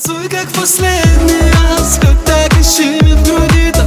Танцуй, как в последний раз, хоть так и щемит в груди.